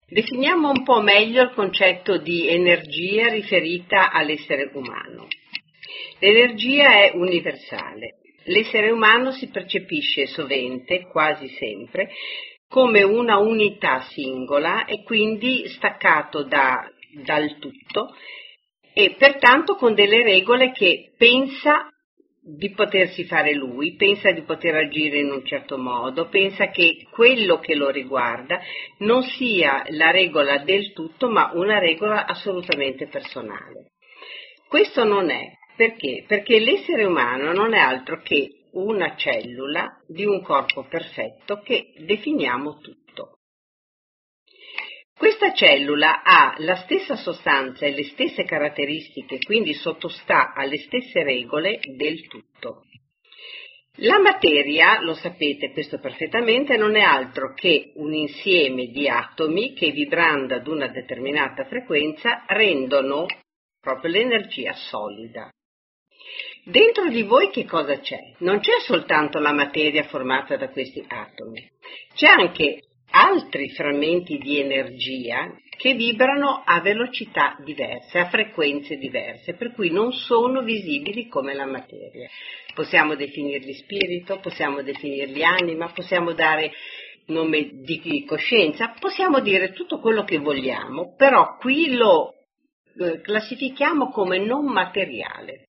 Definiamo un po' meglio il concetto di energia riferita all'essere umano. L'energia è universale. L'essere umano si percepisce sovente, quasi sempre, come una unità singola e quindi staccato dal tutto e pertanto con delle regole che pensa di potersi fare lui, pensa di poter agire in un certo modo, pensa che quello che lo riguarda non sia la regola del tutto, ma una regola assolutamente personale. Questo non è. Perché? Perché l'essere umano non è altro che una cellula di un corpo perfetto che definiamo tutto. Questa cellula ha la stessa sostanza e le stesse caratteristiche, quindi sottostà alle stesse regole del tutto. La materia, lo sapete questo perfettamente, non è altro che un insieme di atomi che vibrando ad una determinata frequenza rendono proprio l'energia solida. Dentro di voi che cosa c'è? Non c'è soltanto la materia formata da questi atomi, c'è anche altri frammenti di energia che vibrano a velocità diverse, a frequenze diverse, per cui non sono visibili come la materia. Possiamo definirli spirito, possiamo definirli anima, possiamo dare nome di coscienza, possiamo dire tutto quello che vogliamo, però qui lo classifichiamo come non materiale.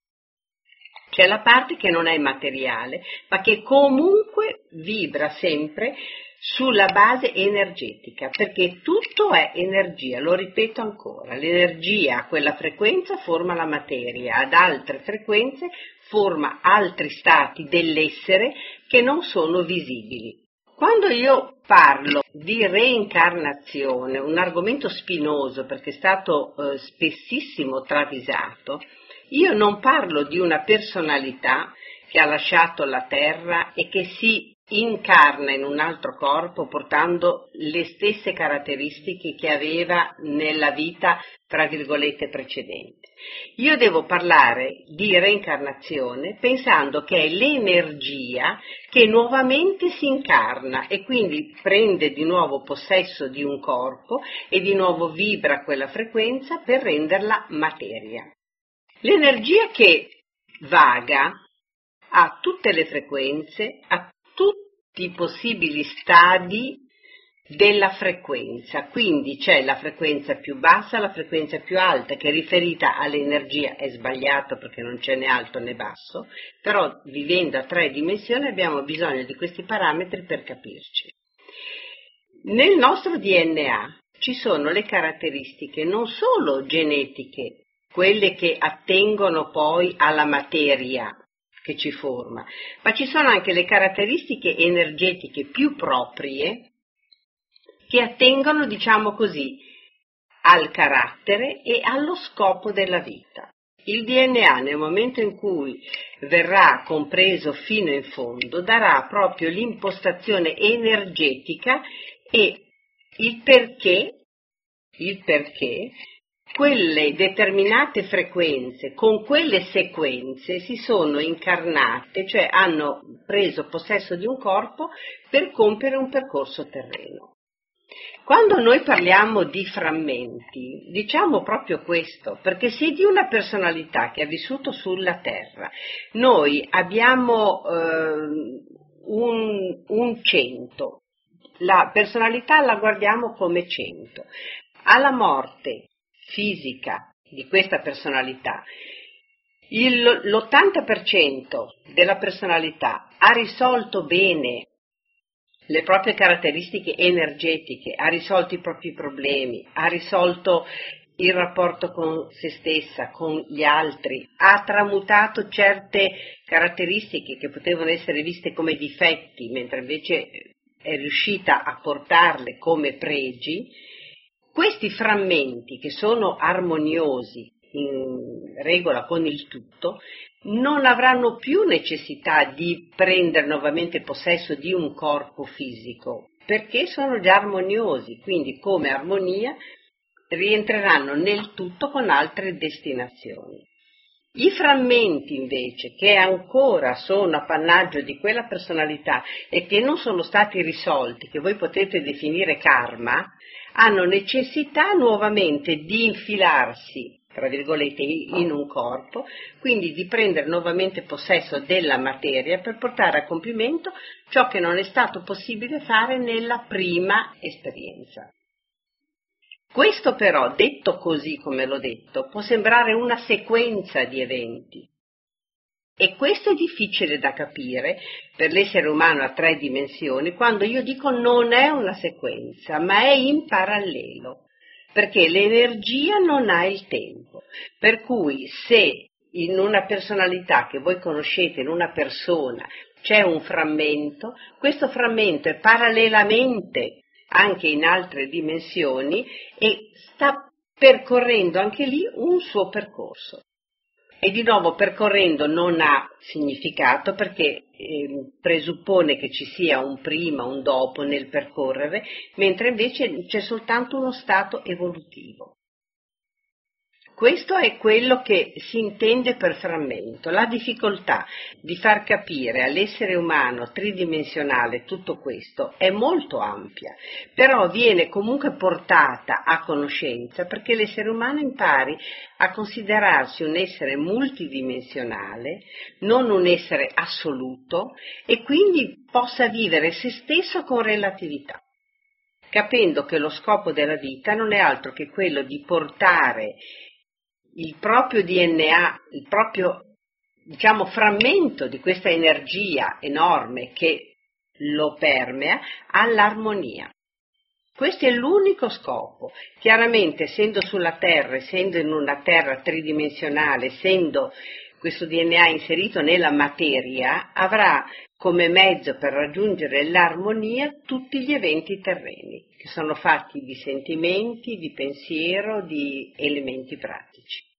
C'è la parte che non è materiale, ma che comunque vibra sempre sulla base energetica, perché tutto è energia, lo ripeto ancora, l'energia a quella frequenza forma la materia, ad altre frequenze forma altri stati dell'essere che non sono visibili. Quando io parlo di reincarnazione, un argomento spinoso perché è stato spessissimo travisato, io non parlo di una personalità che ha lasciato la terra e che si incarna in un altro corpo portando le stesse caratteristiche che aveva nella vita, tra virgolette, precedente. Io devo parlare di reincarnazione pensando che è l'energia che nuovamente si incarna e quindi prende di nuovo possesso di un corpo e di nuovo vibra quella frequenza per renderla materia. L'energia che vaga ha tutte le frequenze, ha tutti i possibili stadi della frequenza, quindi c'è la frequenza più bassa, la frequenza più alta che è riferita all'energia, è sbagliato perché non c'è né alto né basso, però vivendo a 3 dimensioni abbiamo bisogno di questi parametri per capirci. Nel nostro DNA ci sono le caratteristiche non solo genetiche, quelle che attengono poi alla materia che ci forma, ma ci sono anche le caratteristiche energetiche più proprie che attengono, diciamo così, al carattere e allo scopo della vita. Il DNA, nel momento in cui verrà compreso fino in fondo, darà proprio l'impostazione energetica e il perché quelle determinate frequenze con quelle sequenze si sono incarnate, cioè hanno preso possesso di un corpo per compiere un percorso terreno. Quando noi parliamo di frammenti, diciamo proprio questo, perché se di una personalità che ha vissuto sulla Terra noi abbiamo un 100, la personalità la guardiamo come 100, alla morte fisica di questa personalità, l'80% della personalità ha risolto bene le proprie caratteristiche energetiche, ha risolto i propri problemi, ha risolto il rapporto con se stessa, con gli altri, ha tramutato certe caratteristiche che potevano essere viste come difetti, mentre invece è riuscita a portarle come pregi. Questi frammenti che sono armoniosi in regola con il tutto non avranno più necessità di prendere nuovamente possesso di un corpo fisico perché sono già armoniosi, quindi come armonia rientreranno nel tutto con altre destinazioni. I frammenti invece che ancora sono appannaggio di quella personalità e che non sono stati risolti, che voi potete definire karma, hanno necessità nuovamente di infilarsi, tra virgolette, in un corpo, quindi di prendere nuovamente possesso della materia per portare a compimento ciò che non è stato possibile fare nella prima esperienza. Questo però, detto così come l'ho detto, può sembrare una sequenza di eventi. E questo è difficile da capire per l'essere umano a 3 dimensioni quando io dico non è una sequenza, ma è in parallelo, perché l'energia non ha il tempo. Per cui se in una personalità che voi conoscete, in una persona, c'è un frammento, questo frammento è parallelamente anche in altre dimensioni e sta percorrendo anche lì un suo percorso. E di nuovo percorrendo non ha significato perché presuppone che ci sia un prima, un dopo nel percorrere, mentre invece c'è soltanto uno stato evolutivo. Questo è quello che si intende per frammento, la difficoltà di far capire all'essere umano tridimensionale tutto questo è molto ampia, però viene comunque portata a conoscenza perché l'essere umano impari a considerarsi un essere multidimensionale, non un essere assoluto e quindi possa vivere se stesso con relatività, capendo che lo scopo della vita non è altro che quello di portare il proprio DNA, il proprio, frammento di questa energia enorme che lo permea, all'armonia. Questo è l'unico scopo. Chiaramente, essendo sulla Terra, essendo in una Terra tridimensionale, essendo questo DNA inserito nella materia, avrà come mezzo per raggiungere l'armonia tutti gli eventi terreni, che sono fatti di sentimenti, di pensiero, di elementi pratici.